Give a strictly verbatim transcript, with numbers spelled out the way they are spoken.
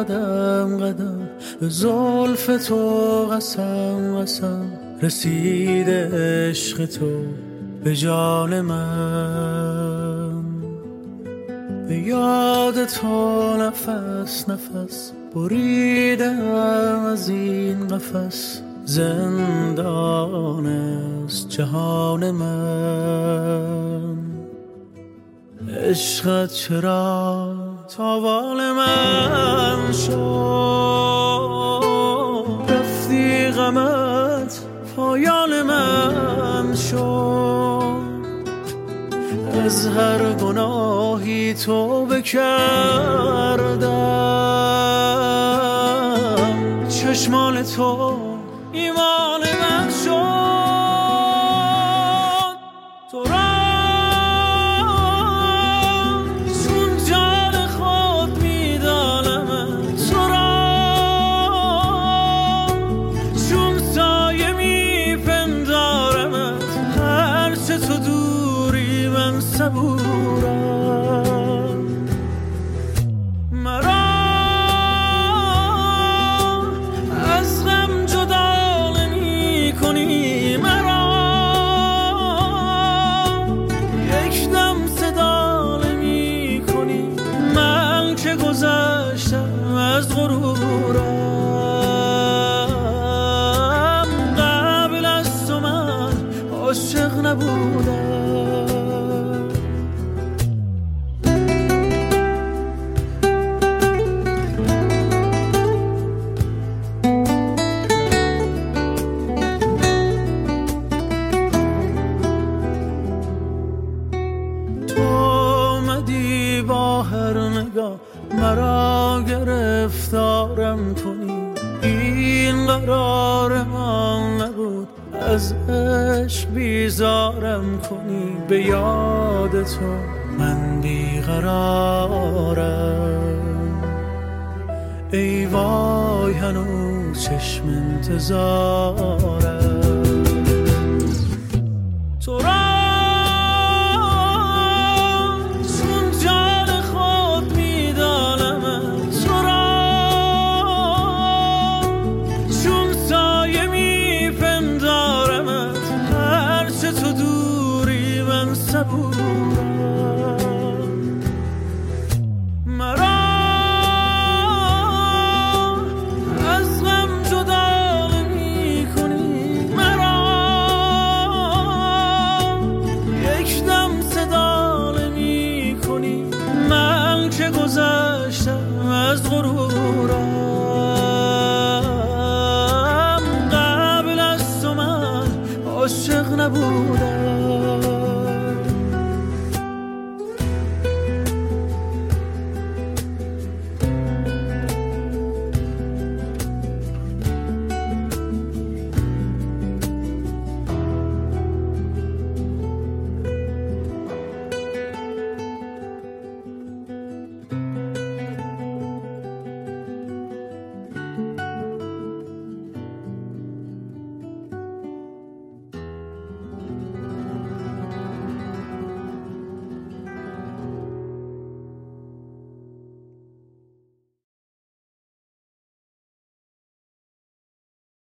قدم قدم به زلف تو قسم قسم رسیده عشق تو به جان من. به یاد تو نفس نفس بریدم از این قفس، زندان است جهان من. عشقت چرا تاوان من شد، رفتی غمت پایان من شد. از هر گناهی توبه کردم، چشمان تو ایمان من شد. تو را چون جان خود میدانم، تو را چون سایه میپندارم، هرچه تو دوری من صبورم. مرا از غم جدا نمی کنی، مرا یک دم صدا نمی کنی. من که گذشتم از غرورم، قبل از تو من عاشق نبودم. با هر نگاه مرا گرفتارم کنی، این قرار من نبود از عشق بیزارم کنی. به یاد تو من بیقرارم، ای وای هنوز چشم انتظارم. تو را مرا از غم جدا نمی کنی، مرا یک دم صدا نمی کنی. من که گذشتم از غرورم، قبل از تو من عاشق نبودم.